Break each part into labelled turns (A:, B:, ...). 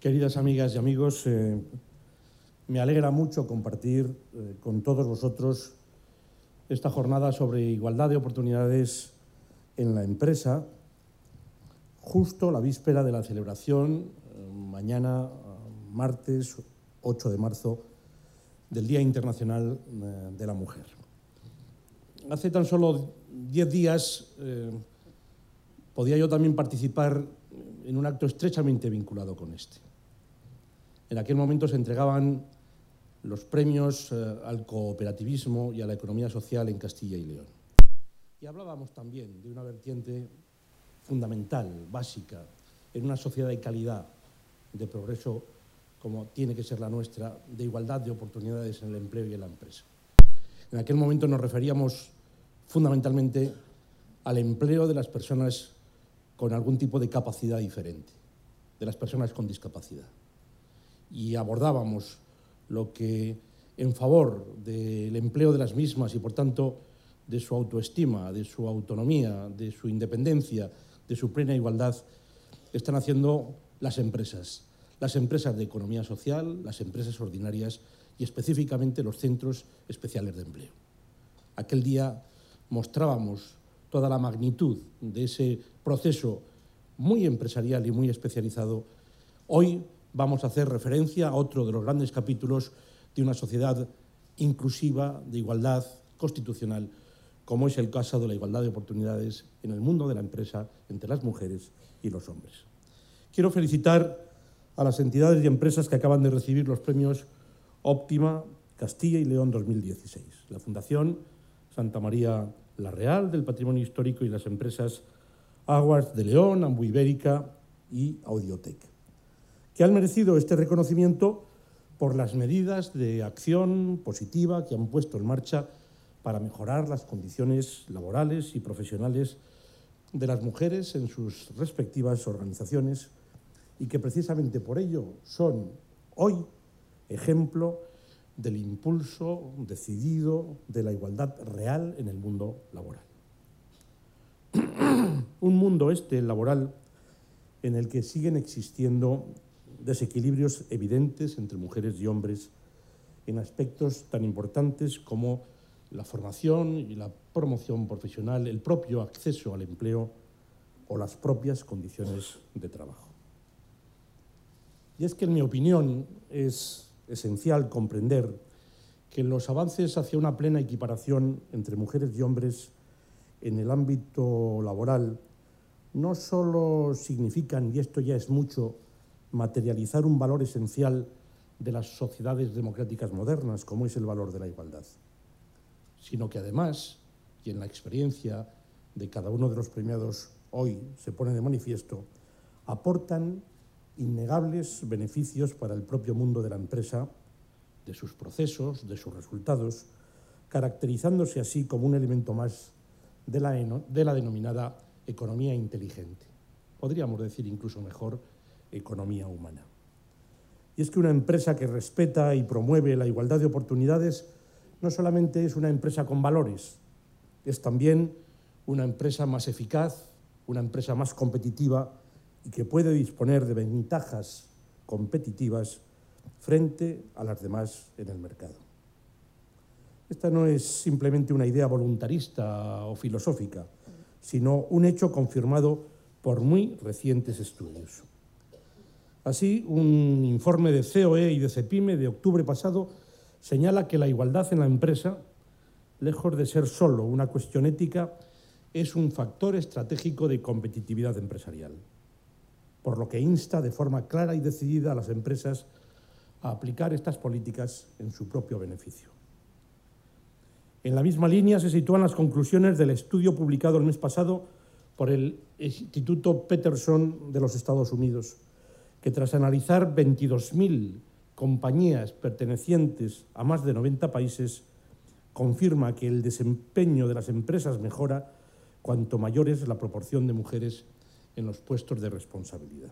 A: Queridas amigas y amigos, me alegra mucho compartir con todos vosotros esta jornada sobre igualdad de oportunidades en la empresa, justo la víspera de la celebración, mañana, martes 8 de marzo, del Día Internacional de la Mujer. Hace tan solo 10 días podía yo también participar en un acto estrechamente vinculado con este. En aquel momento se entregaban los premios al cooperativismo y a la economía social en Castilla y León. Y hablábamos también de una vertiente fundamental, básica, en una sociedad de calidad, de progreso, como tiene que ser la nuestra, de igualdad de oportunidades en el empleo y en la empresa. En aquel momento nos referíamos fundamentalmente al empleo de las personas con algún tipo de capacidad diferente, de las personas con discapacidad. Y abordábamos lo que, en favor del empleo de las mismas y, por tanto, de su autoestima, de su autonomía, de su independencia, de su plena igualdad, están haciendo las empresas de economía social, las empresas ordinarias y específicamente los centros especiales de empleo. Aquel día mostrábamos toda la magnitud de ese proceso muy empresarial y muy especializado. Hoy vamos a hacer referencia a otro de los grandes capítulos de una sociedad inclusiva, de igualdad constitucional, como es el caso de la igualdad de oportunidades en el mundo de la empresa entre las mujeres y los hombres. Quiero felicitar a las entidades y empresas que acaban de recibir los premios Óptima Castilla y León 2016. La Fundación Santa María la Real del Patrimonio Histórico y las empresas Aguas de León, Ambuibérica y Audiotec, que han merecido este reconocimiento por las medidas de acción positiva que han puesto en marcha para mejorar las condiciones laborales y profesionales de las mujeres en sus respectivas organizaciones y que precisamente por ello son hoy ejemplo del impulso decidido de la igualdad real en el mundo laboral. Un mundo laboral en el que siguen existiendo desequilibrios evidentes entre mujeres y hombres en aspectos tan importantes como la formación y la promoción profesional, el propio acceso al empleo o las propias condiciones de trabajo. Y es que, en mi opinión, es esencial comprender que los avances hacia una plena equiparación entre mujeres y hombres en el ámbito laboral no solo significan, y esto ya es mucho, materializar un valor esencial de las sociedades democráticas modernas, como es el valor de la igualdad, sino que además, y en la experiencia de cada uno de los premiados hoy se pone de manifiesto, aportan innegables beneficios para el propio mundo de la empresa, de sus procesos, de sus resultados, caracterizándose así como un elemento más de la denominada economía inteligente. Podríamos decir incluso mejor, economía humana. Y es que una empresa que respeta y promueve la igualdad de oportunidades no solamente es una empresa con valores, es también una empresa más eficaz, una empresa más competitiva y que puede disponer de ventajas competitivas frente a las demás en el mercado. Esta no es simplemente una idea voluntarista o filosófica, sino un hecho confirmado por muy recientes estudios. Así, un informe de COE y de CEPIME de octubre pasado señala que la igualdad en la empresa, lejos de ser solo una cuestión ética, es un factor estratégico de competitividad empresarial, por lo que insta de forma clara y decidida a las empresas a aplicar estas políticas en su propio beneficio. En la misma línea se sitúan las conclusiones del estudio publicado el mes pasado por el Instituto Peterson de los Estados Unidos, que tras analizar 22.000 compañías pertenecientes a más de 90 países, confirma que el desempeño de las empresas mejora cuanto mayor es la proporción de mujeres en los puestos de responsabilidad.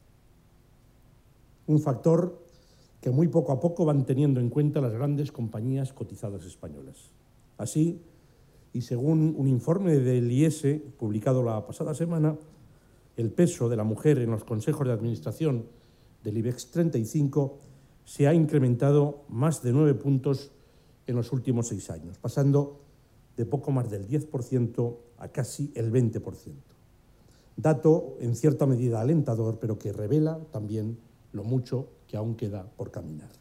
A: Un factor que muy poco a poco van teniendo en cuenta las grandes compañías cotizadas españolas. Así, y según un informe del IES publicado la pasada semana, el peso de la mujer en los consejos de administración del IBEX 35 se ha incrementado más de 9 puntos en los últimos 6 años, pasando de poco más del 10% a casi el 20%. Dato en cierta medida alentador, pero que revela también lo mucho que aún queda por caminar.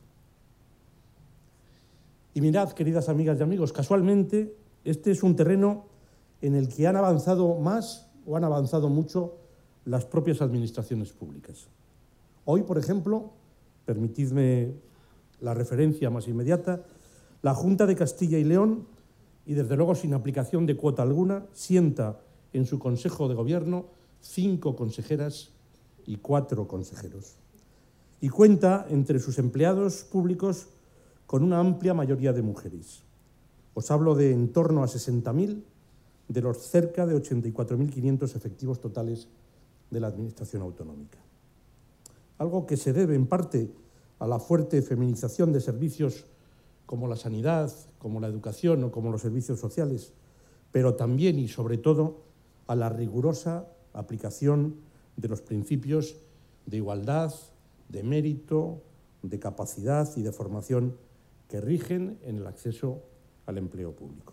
A: Y mirad, queridas amigas y amigos, casualmente este es un terreno en el que han avanzado más o han avanzado mucho las propias administraciones públicas. Hoy, por ejemplo, permitidme la referencia más inmediata, la Junta de Castilla y León, y desde luego sin aplicación de cuota alguna, sienta en su Consejo de Gobierno 5 consejeras y 4 consejeros. Y cuenta entre sus empleados públicos con una amplia mayoría de mujeres. Os hablo de en torno a 60.000 de los cerca de 84.500 efectivos totales de la Administración autonómica. Algo que se debe en parte a la fuerte feminización de servicios como la sanidad, como la educación o como los servicios sociales, pero también y sobre todo a la rigurosa aplicación de los principios de igualdad, de mérito, de capacidad y de formación que rigen en el acceso al empleo público.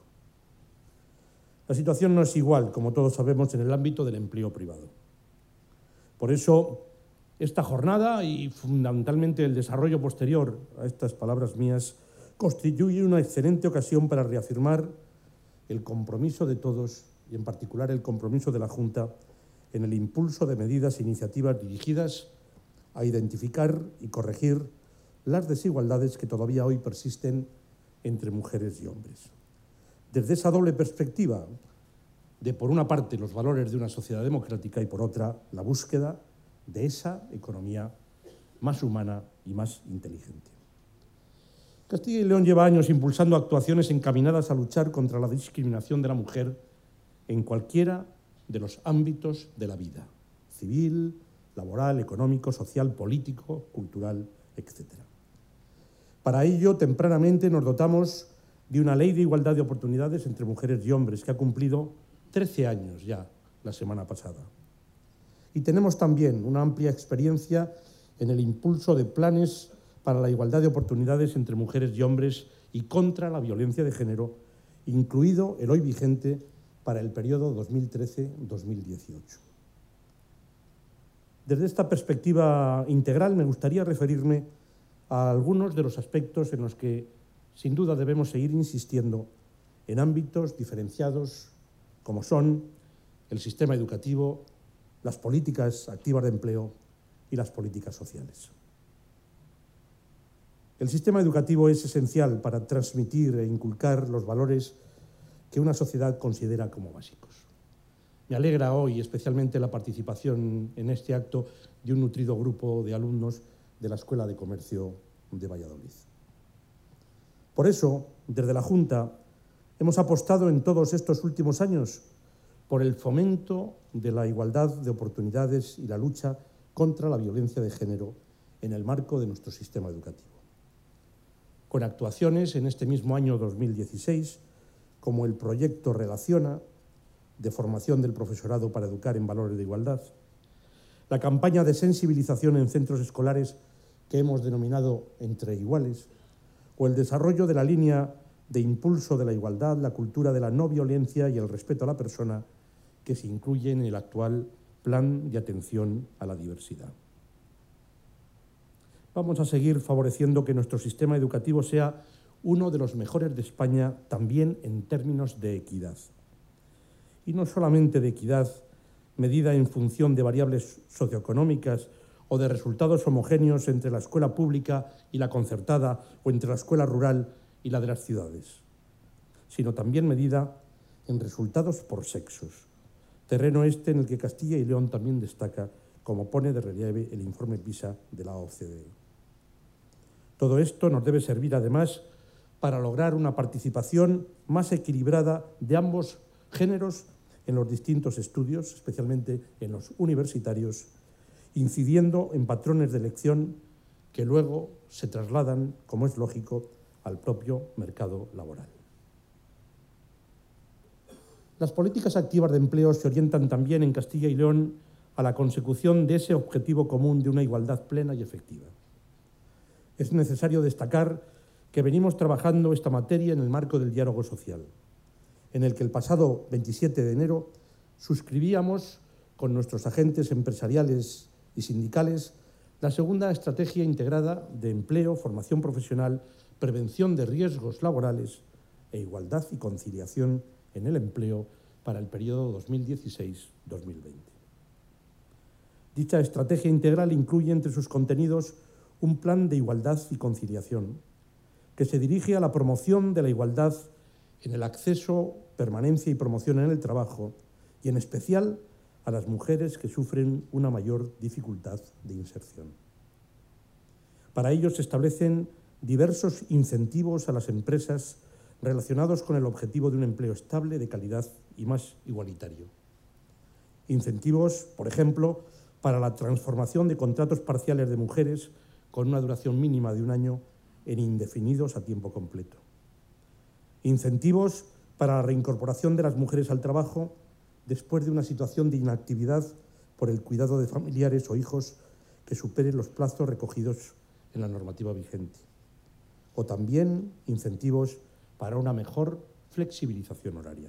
A: La situación no es igual, como todos sabemos, en el ámbito del empleo privado. Por eso, esta jornada y fundamentalmente el desarrollo posterior a estas palabras mías constituye una excelente ocasión para reafirmar el compromiso de todos y en particular el compromiso de la Junta en el impulso de medidas e iniciativas dirigidas a identificar y corregir las desigualdades que todavía hoy persisten entre mujeres y hombres. Desde esa doble perspectiva de, por una parte, los valores de una sociedad democrática y, por otra, la búsqueda de esa economía más humana y más inteligente. Castilla y León lleva años impulsando actuaciones encaminadas a luchar contra la discriminación de la mujer en cualquiera de los ámbitos de la vida, civil, laboral, económico, social, político, cultural, etc. Para ello, tempranamente nos dotamos de una ley de igualdad de oportunidades entre mujeres y hombres que ha cumplido 13 años ya la semana pasada. Y tenemos también una amplia experiencia en el impulso de planes para la igualdad de oportunidades entre mujeres y hombres y contra la violencia de género, incluido el hoy vigente para el periodo 2013-2018. Desde esta perspectiva integral me gustaría referirme a algunos de los aspectos en los que sin duda debemos seguir insistiendo en ámbitos diferenciados como son el sistema educativo, las políticas activas de empleo y las políticas sociales. El sistema educativo es esencial para transmitir e inculcar los valores que una sociedad considera como básicos. Me alegra hoy especialmente la participación en este acto de un nutrido grupo de alumnos de la Escuela de Comercio de Valladolid. Por eso, desde la Junta, hemos apostado en todos estos últimos años por el fomento de la igualdad de oportunidades y la lucha contra la violencia de género en el marco de nuestro sistema educativo. Con actuaciones en este mismo año 2016, como el proyecto Relaciona, de formación del profesorado para educar en valores de igualdad, la campaña de sensibilización en centros escolares que hemos denominado Entre Iguales, o el desarrollo de la línea de impulso de la igualdad, la cultura de la no violencia y el respeto a la persona que se incluyen en el actual Plan de Atención a la Diversidad. Vamos a seguir favoreciendo que nuestro sistema educativo sea uno de los mejores de España también en términos de equidad. Y no solamente de equidad medida en función de variables socioeconómicas o de resultados homogéneos entre la escuela pública y la concertada o entre la escuela rural y la de las ciudades, sino también medida en resultados por sexos, terreno este en el que Castilla y León también destaca, como pone de relieve el informe PISA de la OCDE. Todo esto nos debe servir además para lograr una participación más equilibrada de ambos géneros en los distintos estudios, especialmente en los universitarios, incidiendo en patrones de elección que luego se trasladan, como es lógico, al propio mercado laboral. Las políticas activas de empleo se orientan también en Castilla y León a la consecución de ese objetivo común de una igualdad plena y efectiva. Es necesario destacar que venimos trabajando esta materia en el marco del diálogo social, en el que el pasado 27 de enero suscribíamos con nuestros agentes empresariales y sindicales la segunda estrategia integrada de empleo, formación profesional, prevención de riesgos laborales e igualdad y conciliación en el empleo para el periodo 2016-2020. Dicha estrategia integral incluye entre sus contenidos un plan de igualdad y conciliación que se dirige a la promoción de la igualdad en el acceso, permanencia y promoción en el trabajo y en especial a las mujeres que sufren una mayor dificultad de inserción. Para ello se establecen diversos incentivos a las empresas relacionados con el objetivo de un empleo estable, de calidad y más igualitario. Incentivos, por ejemplo, para la transformación de contratos parciales de mujeres con una duración mínima de 1 año en indefinidos a tiempo completo. Incentivos para la reincorporación de las mujeres al trabajo después de una situación de inactividad por el cuidado de familiares o hijos que superen los plazos recogidos en la normativa vigente. O también incentivos para una mejor flexibilización horaria.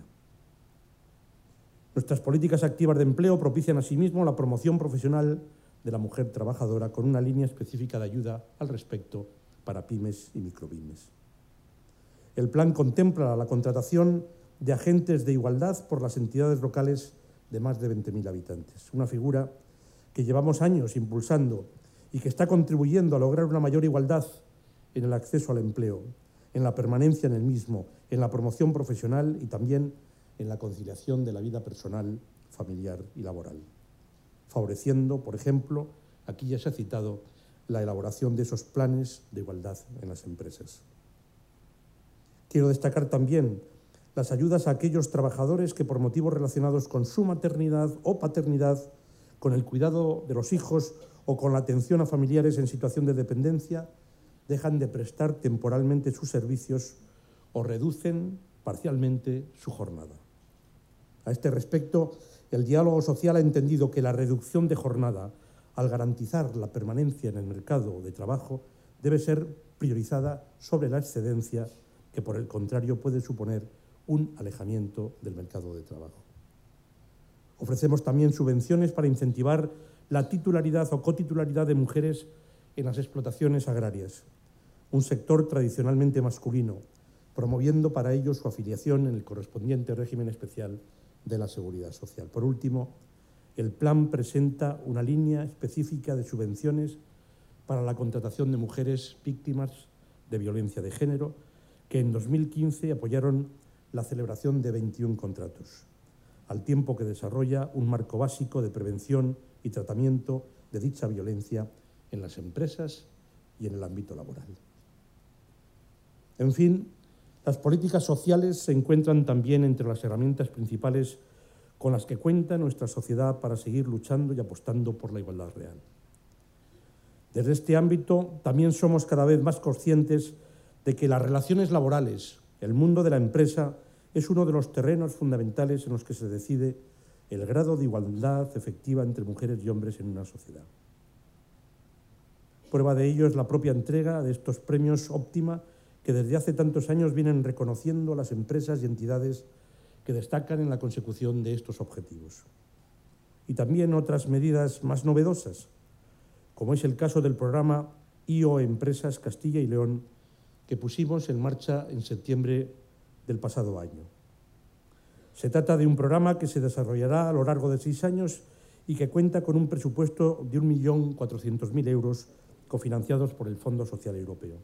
A: Nuestras políticas activas de empleo propician asimismo la promoción profesional de la mujer trabajadora con una línea específica de ayuda al respecto para pymes y micropymes. El plan contempla la contratación de agentes de igualdad por las entidades locales de más de 20.000 habitantes, una figura que llevamos años impulsando y que está contribuyendo a lograr una mayor igualdad en el acceso al empleo, en la permanencia en el mismo, en la promoción profesional y también en la conciliación de la vida personal, familiar y laboral, favoreciendo, por ejemplo, aquí ya se ha citado, la elaboración de esos planes de igualdad en las empresas. Quiero destacar también las ayudas a aquellos trabajadores que por motivos relacionados con su maternidad o paternidad, con el cuidado de los hijos o con la atención a familiares en situación de dependencia, dejan de prestar temporalmente sus servicios o reducen parcialmente su jornada. A este respecto, el diálogo social ha entendido que la reducción de jornada, al garantizar la permanencia en el mercado de trabajo, debe ser priorizada sobre la excedencia, que por el contrario puede suponer un alejamiento del mercado de trabajo. Ofrecemos también subvenciones para incentivar la titularidad o cotitularidad de mujeres en las explotaciones agrarias, un sector tradicionalmente masculino, promoviendo para ello su afiliación en el correspondiente régimen especial de la Seguridad Social. Por último, el plan presenta una línea específica de subvenciones para la contratación de mujeres víctimas de violencia de género, que en 2015 apoyaron la celebración de 21 contratos, al tiempo que desarrolla un marco básico de prevención y tratamiento de dicha violencia en las empresas y en el ámbito laboral. En fin, las políticas sociales se encuentran también entre las herramientas principales con las que cuenta nuestra sociedad para seguir luchando y apostando por la igualdad real. Desde este ámbito también somos cada vez más conscientes de que las relaciones laborales, el mundo de la empresa, es uno de los terrenos fundamentales en los que se decide el grado de igualdad efectiva entre mujeres y hombres en una sociedad. Prueba de ello es la propia entrega de estos premios Óptima, que desde hace tantos años vienen reconociendo a las empresas y entidades que destacan en la consecución de estos objetivos. Y también otras medidas más novedosas, como es el caso del programa IO Empresas Castilla y León, que pusimos en marcha en septiembre del pasado año. Se trata de un programa que se desarrollará a lo largo de 6 años y que cuenta con un presupuesto de 1.400.000 euros cofinanciados por el Fondo Social Europeo.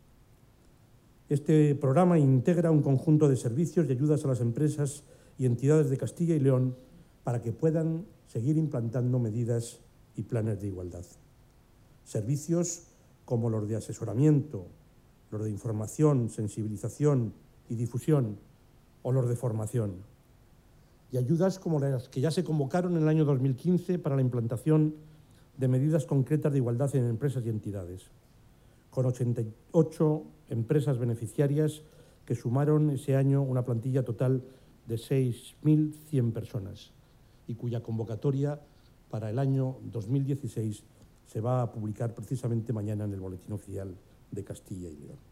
A: Este programa integra un conjunto de servicios y ayudas a las empresas y entidades de Castilla y León para que puedan seguir implantando medidas y planes de igualdad. Servicios como los de asesoramiento, los de información, sensibilización y difusión o los de formación. Y ayudas como las que ya se convocaron en el año 2015 para la implantación de medidas concretas de igualdad en empresas y entidades, con 88 empresas beneficiarias que sumaron ese año una plantilla total de 6.100 personas y cuya convocatoria para el año 2016 se va a publicar precisamente mañana en el Boletín Oficial de Castilla y León.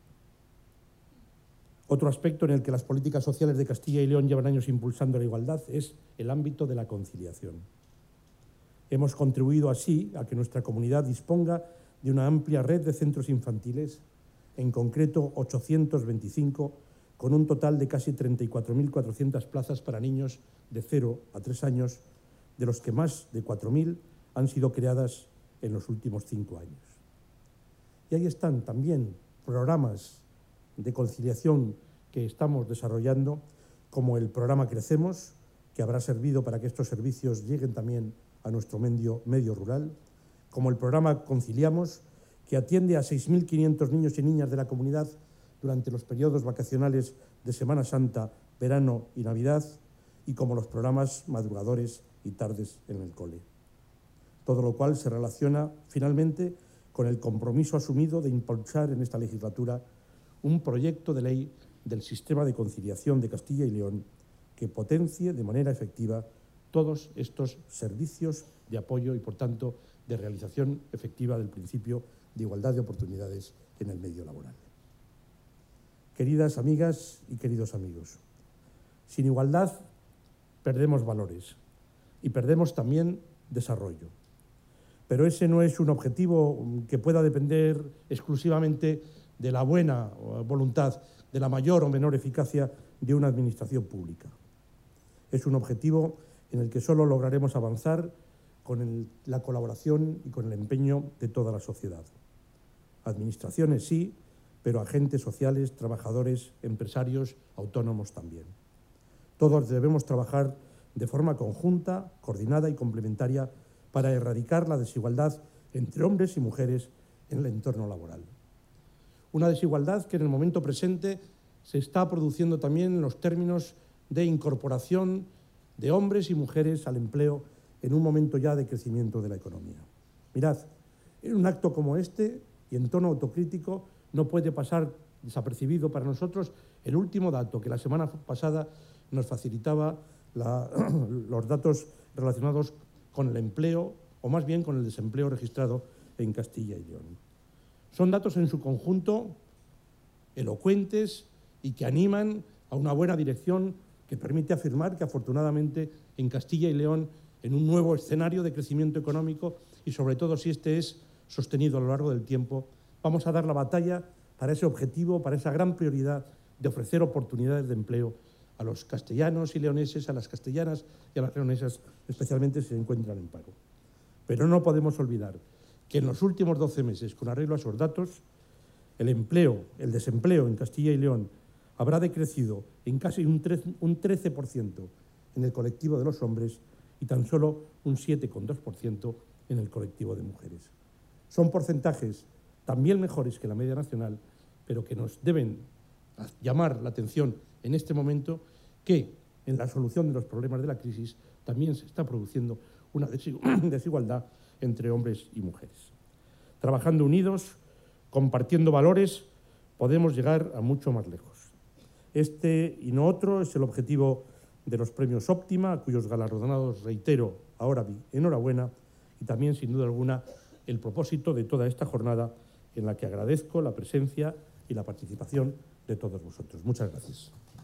A: Otro aspecto en el que las políticas sociales de Castilla y León llevan años impulsando la igualdad es el ámbito de la conciliación. Hemos contribuido así a que nuestra comunidad disponga de una amplia red de centros infantiles, en concreto 825, con un total de casi 34.400 plazas para niños de 0 a 3 años, de los que más de 4.000 han sido creadas en los últimos 5 años. Y ahí están también programas de conciliación que estamos desarrollando, como el programa Crecemos, que habrá servido para que estos servicios lleguen también a nuestro medio rural, como el programa Conciliamos, que atiende a 6.500 niños y niñas de la comunidad durante los periodos vacacionales de Semana Santa, verano y Navidad, y como los programas Madrugadores y Tardes en el Cole. Todo lo cual se relaciona finalmente con el compromiso asumido de impulsar en esta legislatura un proyecto de ley del sistema de conciliación de Castilla y León que potencie de manera efectiva todos estos servicios de apoyo y, por tanto, de realización efectiva del principio de igualdad de oportunidades en el medio laboral. Queridas amigas y queridos amigos, sin igualdad perdemos valores y perdemos también desarrollo. Pero ese no es un objetivo que pueda depender exclusivamente de la buena voluntad, de la mayor o menor eficacia de una administración pública. Es un objetivo en el que solo lograremos avanzar con la colaboración y con el empeño de toda la sociedad. Administraciones sí, pero agentes sociales, trabajadores, empresarios, autónomos también. Todos debemos trabajar de forma conjunta, coordinada y complementaria para erradicar la desigualdad entre hombres y mujeres en el entorno laboral. Una desigualdad que en el momento presente se está produciendo también en los términos de incorporación de hombres y mujeres al empleo en un momento ya de crecimiento de la economía. Mirad, en un acto como este y en tono autocrítico no puede pasar desapercibido para nosotros el último dato que la semana pasada nos facilitaba los datos relacionados con el empleo, o más bien con el desempleo registrado en Castilla y León. Son datos en su conjunto elocuentes y que animan a una buena dirección que permite afirmar que afortunadamente en Castilla y León, en un nuevo escenario de crecimiento económico y sobre todo si este es sostenido a lo largo del tiempo, vamos a dar la batalla para ese objetivo, para esa gran prioridad de ofrecer oportunidades de empleo a los castellanos y leoneses, a las castellanas y a las leonesas, especialmente si se encuentran en paro. Pero no podemos olvidar que en los últimos 12 meses, con arreglo a esos datos, el desempleo en Castilla y León habrá decrecido en casi un 13% en el colectivo de los hombres y tan solo un 7,2% en el colectivo de mujeres. Son porcentajes también mejores que la media nacional, pero que nos deben llamar la atención en este momento que en la solución de los problemas de la crisis también se está produciendo una desigualdad entre hombres y mujeres. Trabajando unidos, compartiendo valores, podemos llegar a mucho más lejos. Este y no otro es el objetivo de los premios Óptima, a cuyos galardonados reitero ahora enhorabuena, y también, sin duda alguna, el propósito de toda esta jornada en la que agradezco la presencia y la participación de todos vosotros. Muchas gracias.